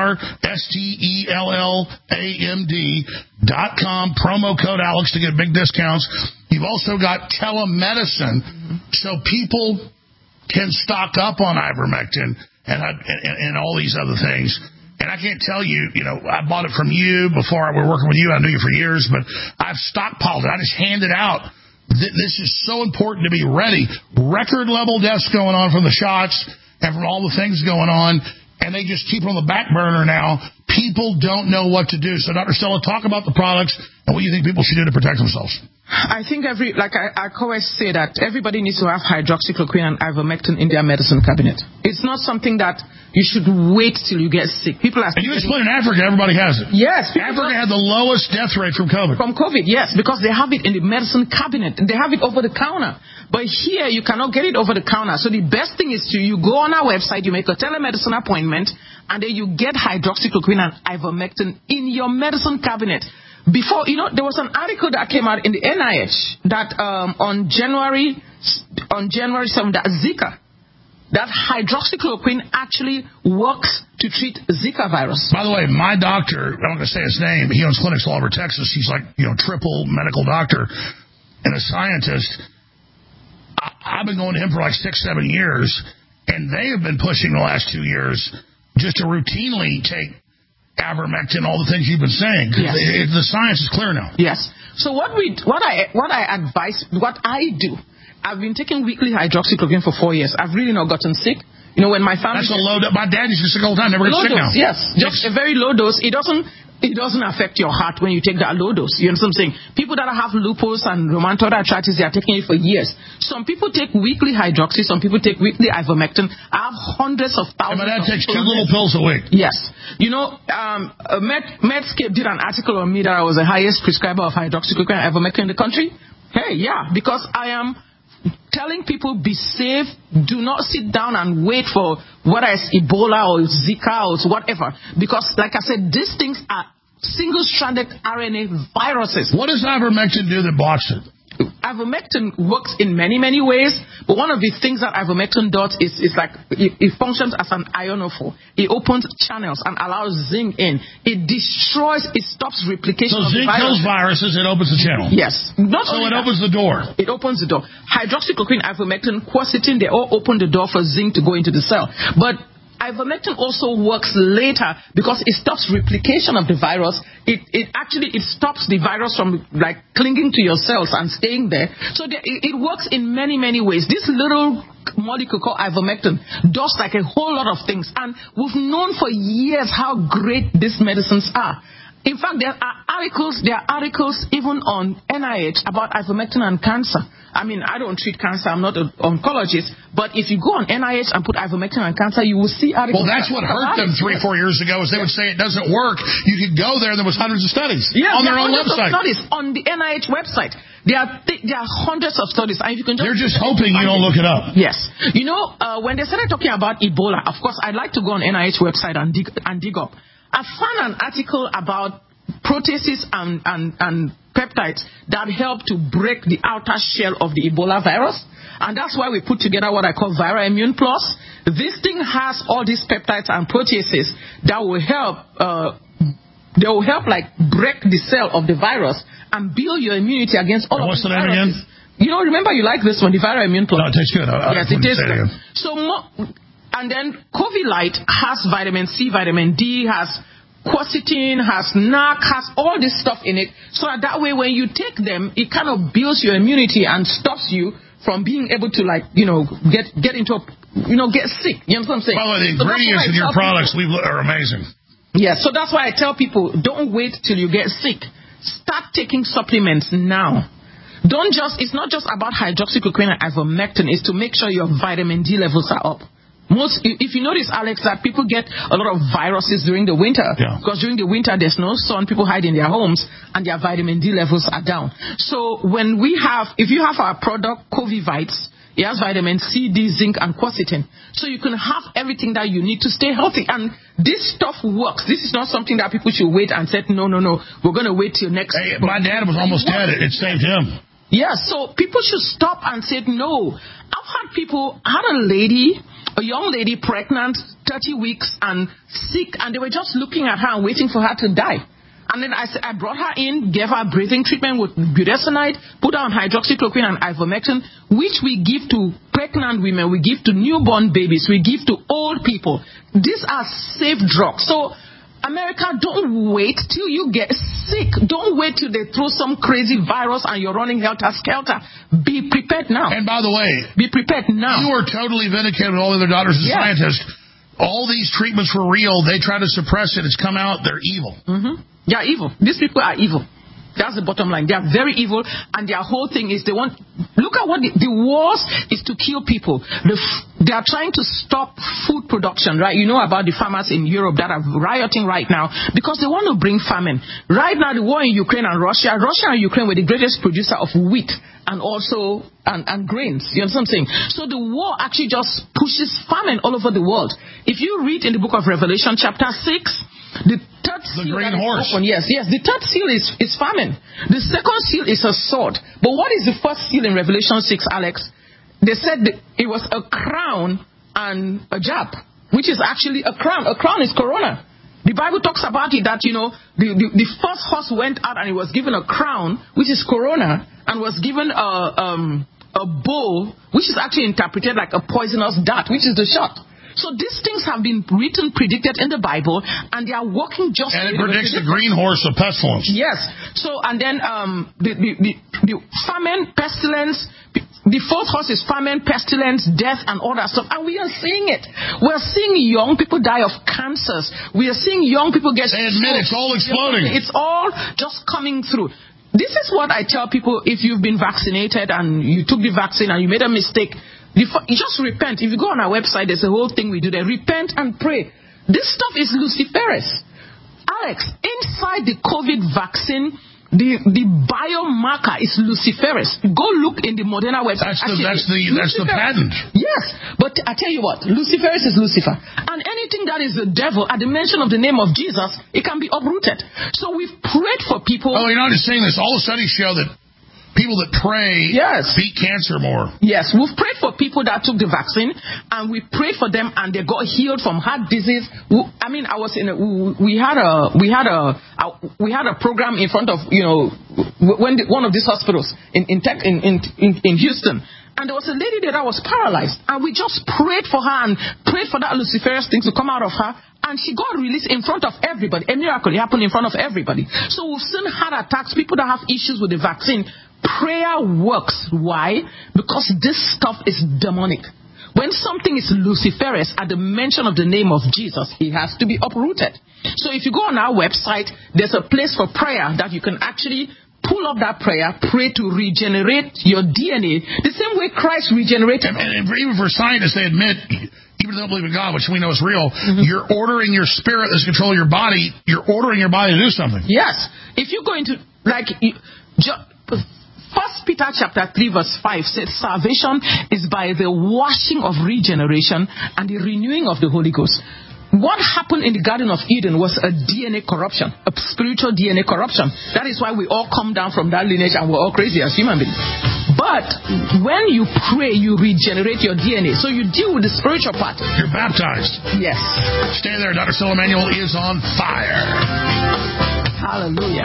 drstellamd.com, promo code Alex to get big discounts. You've also got telemedicine, so people can stock up on ivermectin and all these other things. And I can't tell you, I bought it from you before I was working with you. I knew you for years, but I've stockpiled it. I just hand it out This is so important to be ready. Record level deaths going on from the shots and from all the things going on, and they just keep it on the back burner now. People don't know what to do. So, Dr. Stella, talk about the products and what you think people should do to protect themselves. I think I always say that everybody needs to have hydroxychloroquine and ivermectin in their medicine cabinet. It's not something that you should wait till you get sick. People are. And you explain in Africa, everybody has it. Yes. Africa had the lowest death rate from COVID. From COVID, yes, because they have it in the medicine cabinet. They have it over the counter. But here, you cannot get it over the counter. So the best thing is you go on our website, you make a telemedicine appointment, and then you get hydroxychloroquine and ivermectin in your medicine cabinet. Before, there was an article that came out in the NIH that on January 7th, that Zika, that hydroxychloroquine actually works to treat Zika virus. By the way, my doctor, I'm not going to say his name, he owns clinics all over Texas. He's like, triple medical doctor and a scientist. I've been going to him for like 6-7 years, and they have been pushing the last 2 years just to routinely take ivermectin, all the things you've been saying. Yes. The science is clear now. Yes. So what I advise, what I do, I've been taking weekly hydroxychloroquine for 4 years. I've really not gotten sick. When my family... That's a low dose. My dad used to sick all the time. Never gets sick now. Yes. Just a very low dose. It doesn't affect your heart when you take that low dose. You understand what I'm saying? People that have lupus and rheumatoid arthritis, they are taking it for years. Some people take weekly hydroxy. Some people take weekly ivermectin. I have hundreds of thousands. And my dad takes 2 little pills a week. Yes. Medscape did an article on me that I was the highest prescriber of hydroxychloroquine and ivermectin in the country. Hey, yeah, because I am telling people be safe. Do not sit down and wait for whether it's Ebola or Zika or whatever. Because, like I said, these things are single-stranded RNA viruses. What does ivermectin do that blocks it? Ivermectin works in many, many ways, but one of the things that ivermectin does is like it functions as an ionophore. It opens channels and allows zinc in. It destroys, it stops replication of the virus. So zinc kills viruses, it opens the channel? Yes. So it opens the door? It opens the door. Hydroxychloroquine, ivermectin, quercetin, they all open the door for zinc to go into the cell. But ivermectin also works later because it stops replication of the virus. It actually stops the virus from clinging to your cells and staying there. So it works in many, many ways. This little molecule called ivermectin does like a whole lot of things. And we've known for years how great these medicines are. In fact, there are articles even on NIH about ivermectin and cancer. I mean, I don't treat cancer. I'm not an oncologist. But if you go on NIH and put ivermectin and cancer, you will see articles. Well, that's what hurt them 3 or 4 years ago, is they would say it doesn't work. You could go there. There was hundreds of studies on their own website. Studies on the NIH website. There are hundreds of studies. And if you can They're just hoping you don't look it up. Yes. When they started talking about Ebola, of course, I'd like to go on NIH website and dig up. I found an article about proteases and peptides that help to break the outer shell of the Ebola virus. And that's why we put together what I call Viral Immune Plus. This thing has all these peptides and proteases that will help break the cell of the virus and build your immunity against all of the viruses. What's the name again? Remember you like this one, the Viral Immune Plus. No, it tastes good. Yes, it tastes good. So, and then COVID Light has vitamin C, vitamin D, has quercetin, has NAC, has all this stuff in it, so that way when you take them, it kind of builds your immunity and stops you from being able to get into get sick. You know what I'm saying? By the way, the ingredients in your products are amazing. Yeah, so that's why I tell people, don't wait till you get sick. Start taking supplements now. It's not just about hydroxychloroquine and ivermectin, it's to make sure your vitamin D levels are up. If you notice, Alex, that people get a lot of viruses during the winter. Yeah. Because during the winter, there's no sun, people hide in their homes, and their vitamin D levels are down. So if you have our product, Covivites, it has vitamin C, D, zinc, and quercetin. So you can have everything that you need to stay healthy. And this stuff works. This is not something that people should wait and say, no, we're going to wait till next week. My dad was almost dead. It saved him. Yeah, so people should stop and say, no. I've had a young lady pregnant, 30 weeks and sick, and they were just looking at her and waiting for her to die. And then I brought her in, gave her breathing treatment with budesonide, put her on hydroxychloroquine and ivermectin, which we give to pregnant women, we give to newborn babies, we give to old people. These are safe drugs. So America, don't wait till you get sick. Don't wait till they throw some crazy virus and you're running helter-skelter. Be prepared now. And by the way, be prepared now. You are totally vindicated with all the other daughters of scientists. All these treatments were real. They try to suppress it. It's come out. They're evil. Mm-hmm. They are evil. These people are evil. That's the bottom line. They are very evil, and their whole thing is they want... Look at what the wars is to kill people. They are trying to stop food production, right? You know about the farmers in Europe that are rioting right now because they want to bring famine. Right now, the war in Ukraine and Russia and Ukraine were the greatest producer of wheat and also and grains. You understand what I'm saying? So the war actually just pushes famine all over the world. If you read in the book of Revelation chapter 6, the third seal, the green horse. Open, yes. The third seal is famine. The second seal is a sword. But what is the first seal in Revelation 6, Alex? They said that it was a crown and a jab, which is actually a crown. A crown is corona. The Bible talks about it that, the first horse went out and he was given a crown, which is corona, and was given a bow, which is actually interpreted like a poisonous dart, which is the shot. So these things have been written, predicted in the Bible, and they are working just... And it predicts the green horse of pestilence. Yes. So, and then the famine, pestilence, the fourth horse is famine, pestilence, death, and all that stuff. And we are seeing it. We are seeing young people die of cancers. We are seeing young people get... They admit it's all exploding. It's all just coming through. This is what I tell people if you've been vaccinated and you took the vaccine and you made a mistake... You just repent. If you go on our website, there's a whole thing we do there. Repent and pray. This stuff is luciferase. Alex, inside the COVID vaccine, the biomarker is luciferase. Go look in the Moderna website. That's the patent. Yes, but I tell you what, luciferase is Lucifer. And anything that is the devil, at the mention of the name of Jesus, it can be uprooted. So we've prayed for people. Oh, you're not just saying this. All the studies show that people that pray beat cancer more. Yes, we've prayed for people that took the vaccine, and we prayed for them, and they got healed from heart disease. I mean, we had a program in front of one of these hospitals in Houston. And there was a lady there that was paralyzed, and we just prayed for her and prayed for that luciferase thing to come out of her, and she got released in front of everybody. A miracle happened in front of everybody. So we've seen heart attacks, people that have issues with the vaccine. Prayer works. Why? Because this stuff is demonic. When something is luciferase, at the mention of the name of Jesus, it has to be uprooted. So if you go on our website, there's a place for prayer that you can actually pull up that prayer, pray to regenerate your DNA, the same way Christ regenerated. And even for scientists, they admit, even though they don't believe in God, which we know is real, you're ordering your spirit that's controlling your body, you're ordering your body to do something. Yes. If you go into, First Peter chapter 3 verse 5 says, salvation is by the washing of regeneration and the renewing of the Holy Ghost. What happened in the Garden of Eden was a DNA corruption, a spiritual DNA corruption. That is why we all come down from that lineage and we're all crazy as human beings. But when you pray, you regenerate your DNA. So you deal with the spiritual part. You're baptized. Yes. Stay there. Dr. Syl Emmanuel is on fire. Hallelujah.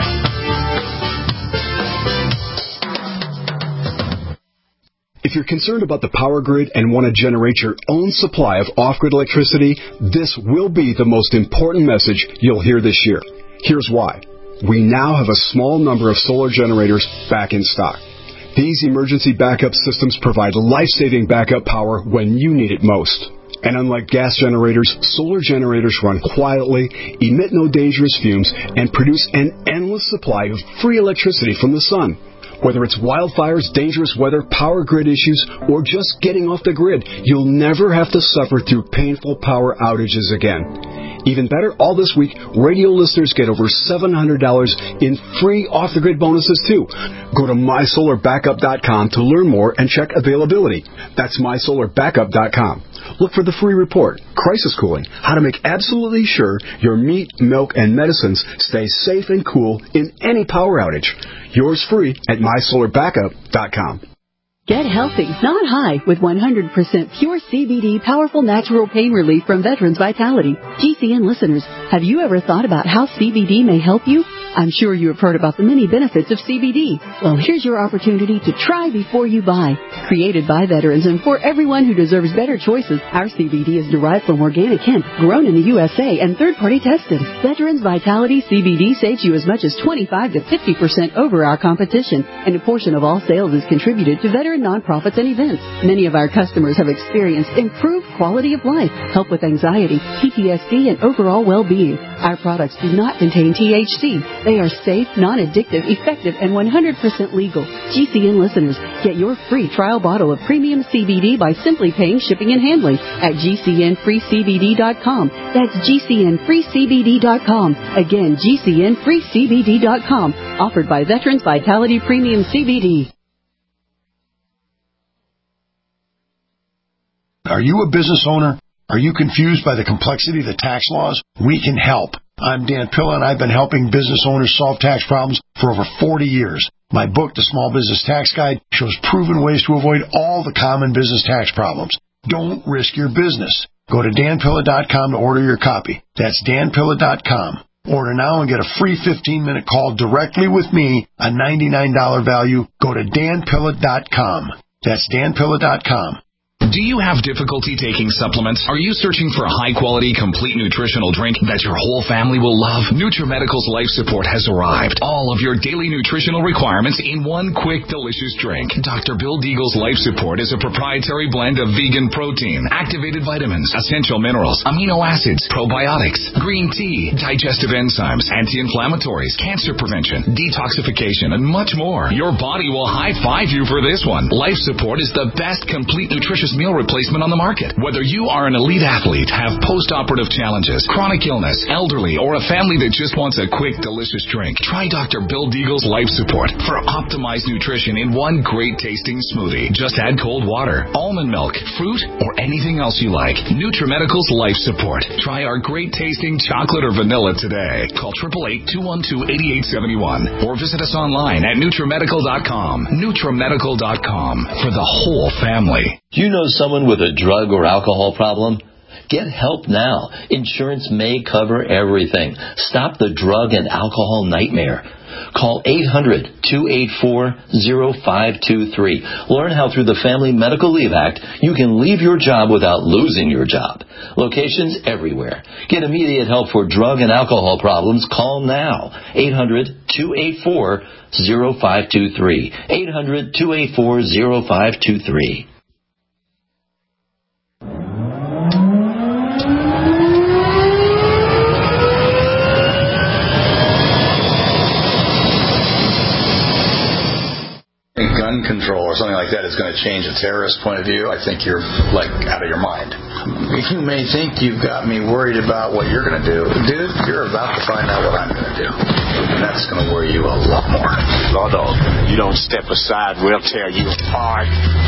If you're concerned about the power grid and want to generate your own supply of off-grid electricity, this will be the most important message you'll hear this year. Here's why. We now have a small number of solar generators back in stock. These emergency backup systems provide life-saving backup power when you need it most. And unlike gas generators, solar generators run quietly, emit no dangerous fumes, and produce an endless supply of free electricity from the sun. Whether it's wildfires, dangerous weather, power grid issues, or just getting off the grid, you'll never have to suffer through painful power outages again. Even better, all this week, radio listeners get over $700 in free off-the-grid bonuses, too. Go to MySolarBackup.com to learn more and check availability. That's MySolarBackup.com. Look for the free report, Crisis Cooling, how to make absolutely sure your meat, milk, and medicines stay safe and cool in any power outage. Yours free at MySolarBackup.com. Get healthy, not high, with 100% pure CBD powerful natural pain relief from Veterans Vitality. GCN listeners, have you ever thought about how CBD may help you? I'm sure you have heard about the many benefits of CBD. Well, here's your opportunity to try before you buy. Created by veterans and for everyone who deserves better choices, our CBD is derived from organic hemp, grown in the USA, and third-party tested. Veterans Vitality CBD saves you as much as 25 to 50% over our competition, and a portion of all sales is contributed to veteran nonprofits and events. Many of our customers have experienced improved quality of life, help with anxiety, PTSD, and overall well-being. Our products do not contain THC. They are safe, non-addictive, effective, and 100% legal. GCN listeners, get your free trial bottle of premium CBD by simply paying shipping and handling at GCNFreeCBD.com. That's GCNFreeCBD.com. Again, GCNFreeCBD.com. Offered by Veterans Vitality Premium CBD. Are you a business owner? Are you confused by the complexity of the tax laws? We can help. I'm Dan Pilla, and I've been helping business owners solve tax problems for over 40 years. My book, The Small Business Tax Guide, shows proven ways to avoid all the common business tax problems. Don't risk your business. Go to danpilla.com to order your copy. That's danpilla.com. Order now and get a free 15-minute call directly with me, a $99 value. Go to danpilla.com. That's danpilla.com. Do you have difficulty taking supplements? Are you searching for a high-quality, complete nutritional drink that your whole family will love? NutriMedical's Life Support has arrived. All of your daily nutritional requirements in one quick, delicious drink. Dr. Bill Deagle's Life Support is a proprietary blend of vegan protein, activated vitamins, essential minerals, amino acids, probiotics, green tea, digestive enzymes, anti-inflammatories, cancer prevention, detoxification, and much more. Your body will high-five you for this one. Life Support is the best complete nutritious meal replacement on the market. Whether you are an elite athlete, have post-operative challenges, chronic illness, elderly, or a family that just wants a quick, delicious drink, try Dr. Bill Deagle's Life Support for optimized nutrition in one great-tasting smoothie. Just add cold water, almond milk, fruit, or anything else you like. NutriMedical's Life Support. Try our great-tasting chocolate or vanilla today. Call 888-212-8871 or visit us online at NutriMedical.com. NutriMedical.com for the whole family. Do you know someone with a drug or alcohol problem? Get help now. Insurance may cover everything. Stop the drug and alcohol nightmare. Call 800-284-0523. Learn how through the Family Medical Leave Act you can leave your job without losing your job. Locations everywhere. Get immediate help for drug and alcohol problems. Call now. 800-284-0523. 800-284-0523. Gun control or something like that is going to change a terrorist point of view, I think you're like out of your mind. You may think you've got me worried about what you're going to do. Dude, you're about to find out what I'm going to do. And that's going to worry you a lot more. Law Dog, you don't step aside, we'll tear you apart.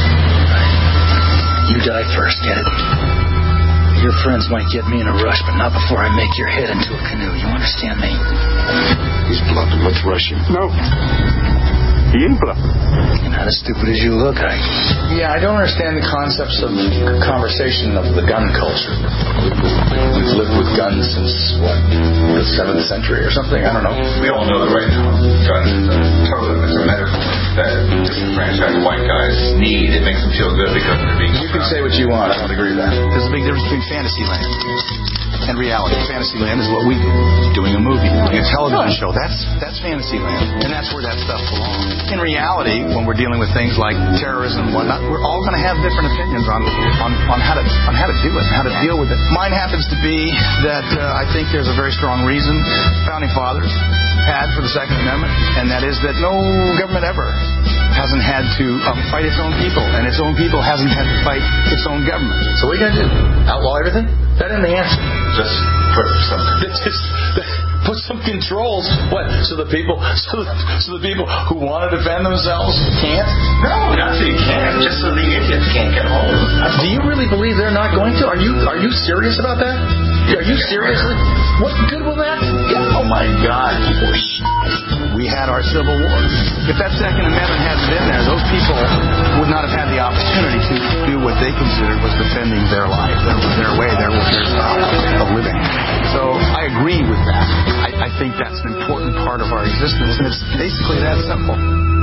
You die first, get it? Your friends might get me in a rush, but not before I make your head into a canoe. You understand me? He's bluffing. Let's rush him. No. He ain't bluffing. You're not as stupid as you look, Yeah, I don't understand the concepts of conversation of the gun culture. We've lived with guns since, the 7th century or something? I don't know. We all know that right now guns is a totem, it's a metaphor that disenfranchised white guys need. It makes them feel good because they're being... You can say what you want. I don't agree with that. There's a big difference between Fantasyland and reality. Fantasyland is what we do, doing a movie, doing a television show. That's Fantasyland, and that's where that stuff belongs. In reality, when we're dealing with things like terrorism and whatnot, we're all going to have different opinions on how to do it, how to deal with it. Mine happens to be that I think there's a very strong reason Founding Fathers had for the Second Amendment, and that is that no government ever hasn't had to fight its own people, and its own people hasn't had to fight its own government. So what are you going to do? Outlaw everything? That isn't the answer. Just put something. Put some controls. What? So the people who want to defend themselves can't? No, not so you can't. Just so the idiots can't get hold of them. Do you really believe they're not going to? Are you serious about that? Are you seriously? What good will that do? Oh my God. We had our Civil War. If that Second Amendment hadn't been there, those people would not have had the opportunity to do what they considered was defending their life, their way, their style of living. So I agree with that. I think that's an important part part of our existence, and it's basically that simple.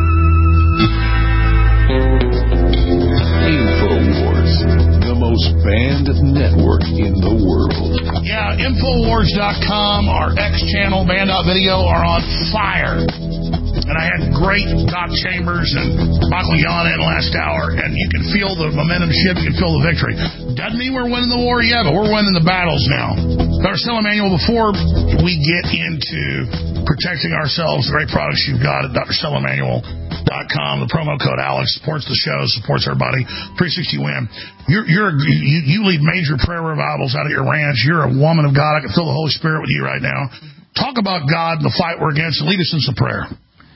InfoWars, the most banned network in the world. Yeah, Infowars.com, our X channel, Band.video are on fire. And I had great Doc Chambers and Michael Yana in last hour, and you can feel the momentum shift, you can feel the victory. Doesn't mean we're winning the war yet, but we're winning the battles now. Dr. Stella Manuel, before we get into protecting ourselves, the great products you've got at drstellamanuel.com, the promo code Alex supports the show, supports everybody, 360WIN. You lead major prayer revivals out of your ranch. You're a woman of God. I can feel the Holy Spirit with you right now. Talk about God and the fight we're against, and lead us in some prayer.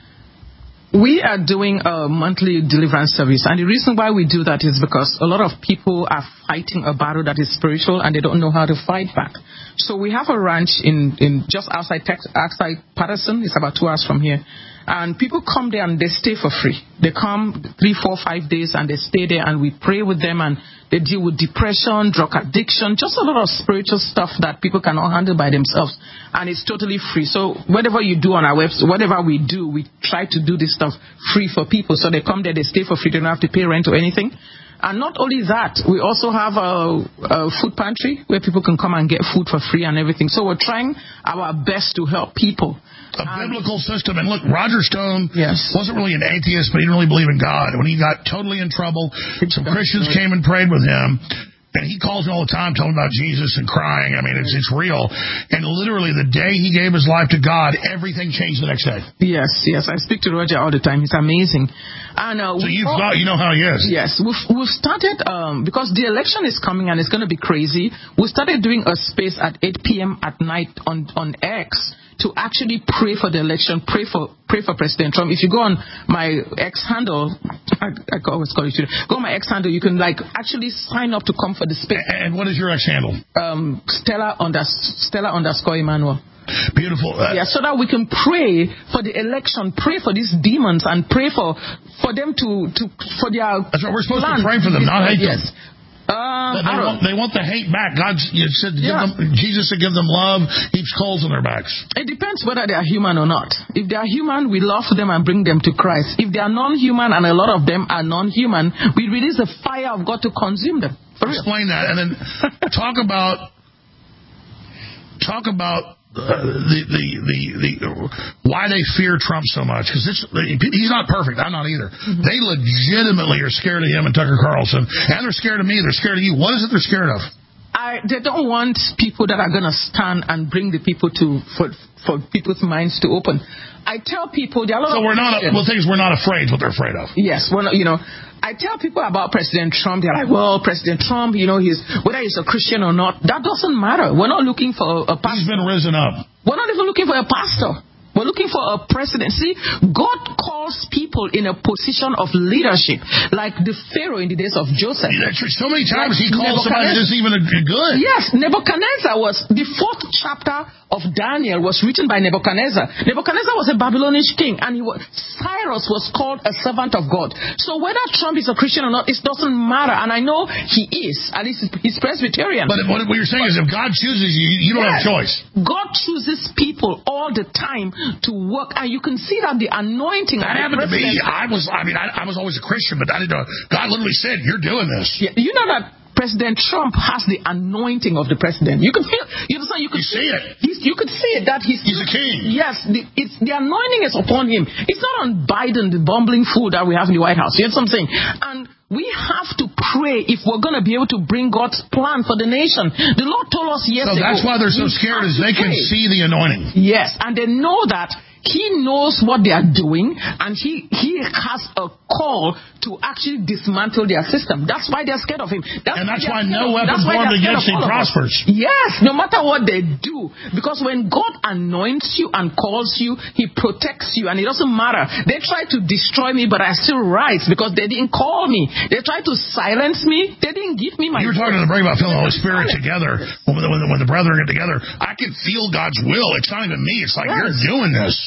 We are doing a monthly deliverance service, and the reason why we do that is because a lot of people are fighting a battle that is spiritual, and they don't know how to fight back. So we have a ranch in just outside Patterson. It's about 2 hours from here. And people come there and they stay for free. They come 3, 4, 5 days and they stay there, and we pray with them, and they deal with depression, drug addiction, just a lot of spiritual stuff that people cannot handle by themselves. And it's totally free. So whatever you do on our website, whatever we do, we try to do this stuff free for people. So they come there, they stay for free, they don't have to pay rent or anything. And not only that, we also have a food pantry where people can come and get food for free and everything. So we're trying our best to help people. A biblical system. And look, Roger Stone wasn't really an atheist, but he didn't really believe in God. When he got totally in trouble, some Christians came and prayed with him. And he calls me all the time, telling about Jesus and crying. I mean, it's real. And literally, the day he gave his life to God, everything changed the next day. Yes. I speak to Roger all the time. He's amazing. And so you know how he is. Yes, we've started because the election is coming and it's going to be crazy. We started doing a space at 8 p.m. at night on X to actually pray for the election, pray for President Trump. If you go on my X handle, I always call it today. Go on my X handle, you can actually sign up to come for the space. And what is your X handle? Stella _ Emmanuel. Beautiful. So that we can pray for the election, pray for these demons, and pray for them for their. That's what we're supposed to pray for them, not hate them. They want the hate back. Jesus said give them love, heaps coals on their backs. It depends whether they are human or not. If they are human, we love them and bring them to Christ. If they are non-human, and a lot of them are non-human, we release the fire of God to consume them. Explain that, and then talk about why they fear Trump so much, because he's not perfect. I'm not either. Mm-hmm. They legitimately are scared of him and Tucker Carlson, and they're scared of me. They're scared of you. What is it they're scared of? They don't want people that are going to stand and bring the people for people's minds to open. I tell people there are a lot of things we're not afraid. What they're afraid of. Yes, I tell people about President Trump. They're like, well, President Trump, whether he's a Christian or not, that doesn't matter. We're not looking for a pastor. He's been risen up. We're not even looking for a pastor. We're looking for a president. See, God calls people in a position of leadership, like the Pharaoh in the days of Joseph. So many times he called somebody that's even good. Yes, Nebuchadnezzar the 4th chapter of Daniel was written by Nebuchadnezzar. Nebuchadnezzar was a Babylonian king, and Cyrus was called a servant of God. So whether Trump is a Christian or not, it doesn't matter. And I know he is. At least he's Presbyterian. But what you're saying is if God chooses you, you don't have a choice. God chooses people all the time to work, and you can see that the anointing. That happened to me. I was always a Christian, but I didn't know. God literally said, "You're doing this." Yeah, you know that President Trump has the anointing of the president. You can feel. You understand? You can see it. You could see it that he's a king. Yes, the anointing is upon him. It's not on Biden, the bumbling fool that we have in the White House. You know what I'm saying? And we have to pray if we're going to be able to bring God's plan for the nation. The Lord told us yesterday. So that's why they're so scared, is they can see the anointing. Yes, and they know that He knows what they are doing, and he has a call to actually dismantle their system. That's why they're scared of him. That's why no weapon formed against him prospers. Yes, no matter what they do. Because when God anoints you and calls you, He protects you, and it doesn't matter. They try to destroy me, but I still rise because they didn't call me. They tried to silence me. They didn't give me my. You were talking to the break about feeling the Holy Spirit together. When the brethren get together, I can feel God's will. It's not even me. It's like you're doing this.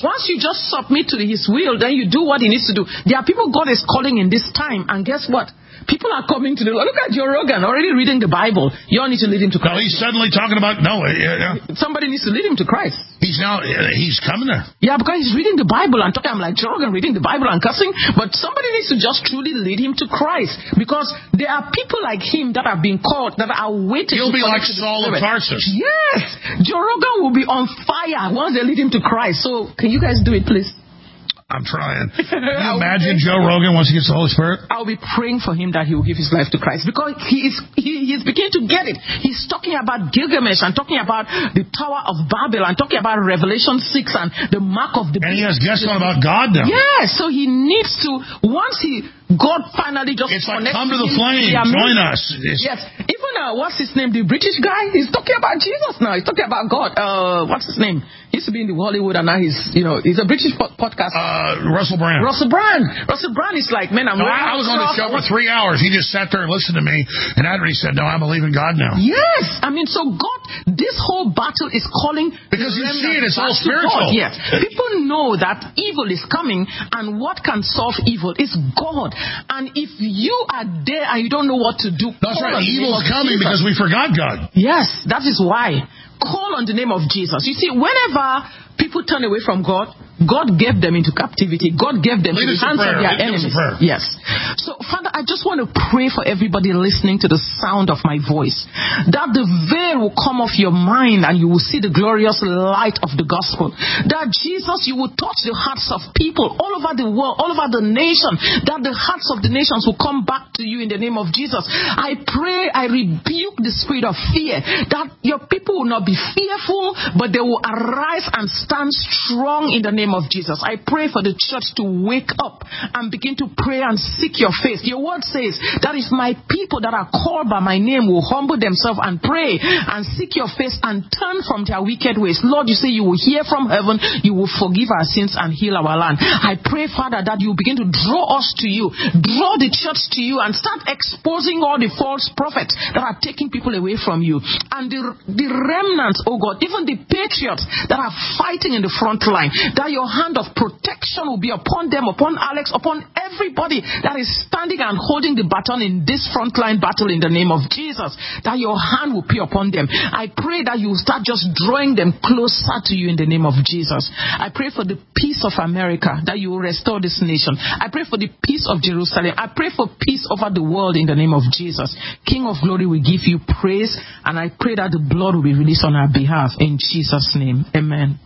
Once you just submit to His will, then you do what He needs to do. There are people God is calling in this time, and guess what? People are coming to the Lord. Look at Joe Rogan, already reading the Bible. You all need to lead him to Christ. No, he's suddenly talking about, somebody needs to lead him to Christ. He's coming there. Yeah, because he's reading the Bible and talking. I'm like, Joe Rogan reading the Bible and cussing. But somebody needs to just truly lead him to Christ. Because there are people like him that have been called, that are waiting. He'll be like Saul of Tarsus. Yes. Joe Rogan will be on fire once they lead him to Christ. So can you guys do it, please? I'm trying. Can you imagine Joe Rogan once he gets the Holy Spirit? I'll be praying for him that he will give his life to Christ, because he is beginning to get it. He's talking about Gilgamesh and talking about the Tower of Babel and talking about Revelation 6 and the mark of the beast. And he has guests on about God now. Yeah, so he needs to, once God finally just it's like, come to the flame, join us. Yes. Even, what's his name, the British guy? He's talking about Jesus now. He's talking about God. What's his name? He used to be in the Hollywood, and now he's a British podcast. Russell Brand. Russell Brand is like, man, I was on the show for 3 hours. He just sat there and listened to me, and after he said, no, I believe in God now. Yes. I mean, so God, this whole battle is calling. Because you see it, it's all spiritual. Yes. People know that evil is coming, and what can solve evil is God. And if you are there and you don't know what to do, that's right. Evil is coming because we forgot God. Yes, that is why. Call on the name of Jesus. You see, whenever people turn away from God, God gave them into captivity. God gave them into the hands of their enemies. Yes. So, Father, I just want to pray for everybody listening to the sound of my voice, that the veil will come off your mind and you will see the glorious light of the gospel. That, Jesus, you will touch the hearts of people all over the world, all over the nation, that the hearts of the nations will come back to you in the name of Jesus. I pray, I rebuke the spirit of fear, that your people will not be fearful, but they will arise and stand strong in the name of Jesus. I pray for the church to wake up and begin to pray and seek your face. Your word says that if my people that are called by my name will humble themselves and pray and seek your face and turn from their wicked ways, Lord, you say you will hear from heaven, you will forgive our sins and heal our land. I pray, Father, that you begin to draw us to you, draw the church to you, and start exposing all the false prophets that are taking people away from you. And the remnants, oh God, even the patriots that are fighting in the front line, that your hand of protection will be upon them, upon Alex, upon everybody that is standing and holding the baton in this frontline battle in the name of Jesus, that your hand will be upon them. I pray that you will start just drawing them closer to you in the name of Jesus. I pray for the peace of America, that you will restore this nation. I pray for the peace of Jerusalem. I pray for peace over the world in the name of Jesus. King of glory, we give you praise, and I pray that the blood will be released on our behalf in Jesus' name. Amen.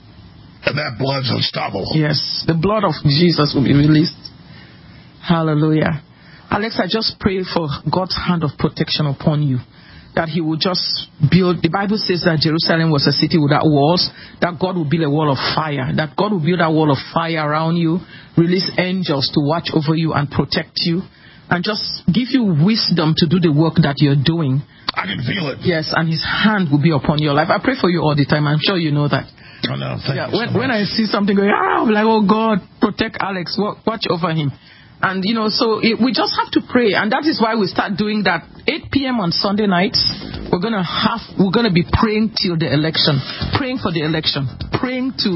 And that blood's unstoppable. Yes, the blood of Jesus will be released. Hallelujah. Alex, I just pray for God's hand of protection upon you, that he will just build. The Bible says that Jerusalem was a city without walls, that God will build a wall of fire, that God will build a wall of fire around you, release angels to watch over you and protect you, and just give you wisdom to do the work that you're doing. I can feel it. Yes, and his hand will be upon your life. I pray for you all the time. I'm sure you know that. Oh, no, thank you so when I see something going, I'll be like, oh God, protect Alex, watch over him. And, so we just have to pray. And that is why we start doing that 8 p.m. on Sunday nights. We're going to be praying till the election, praying for the election, praying to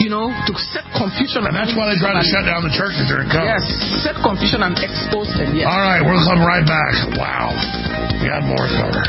set confusion. And that's why they try to shut down the churches during COVID. Yes, set confusion and expose them. Yes. All right, we'll come right back. Wow. We got more to cover.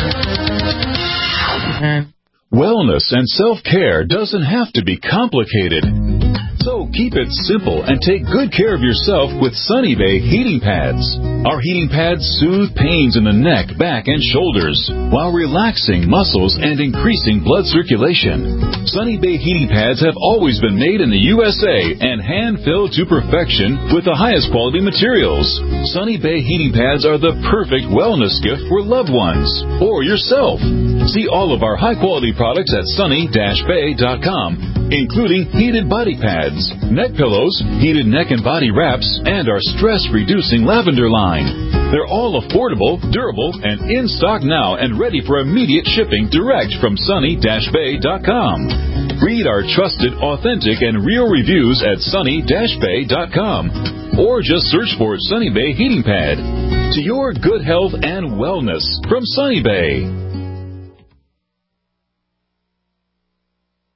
Wellness and self-care doesn't have to be complicated. So keep it simple and take good care of yourself with Sunny Bay heating pads. Our heating pads soothe pains in the neck, back, and shoulders while relaxing muscles and increasing blood circulation. Sunny Bay heating pads have always been made in the USA and hand-filled to perfection with the highest quality materials. Sunny Bay heating pads are the perfect wellness gift for loved ones or yourself. See all of our high-quality products at sunny-bay.com, including heated body pads, neck pillows, heated neck and body wraps, and our stress-reducing lavender line. They're all affordable, durable, and in stock now and ready for immediate shipping direct from sunny-bay.com. Read our trusted, authentic, and real reviews at sunny-bay.com, or just search for Sunny Bay Heating Pad. To your good health and wellness from Sunny Bay.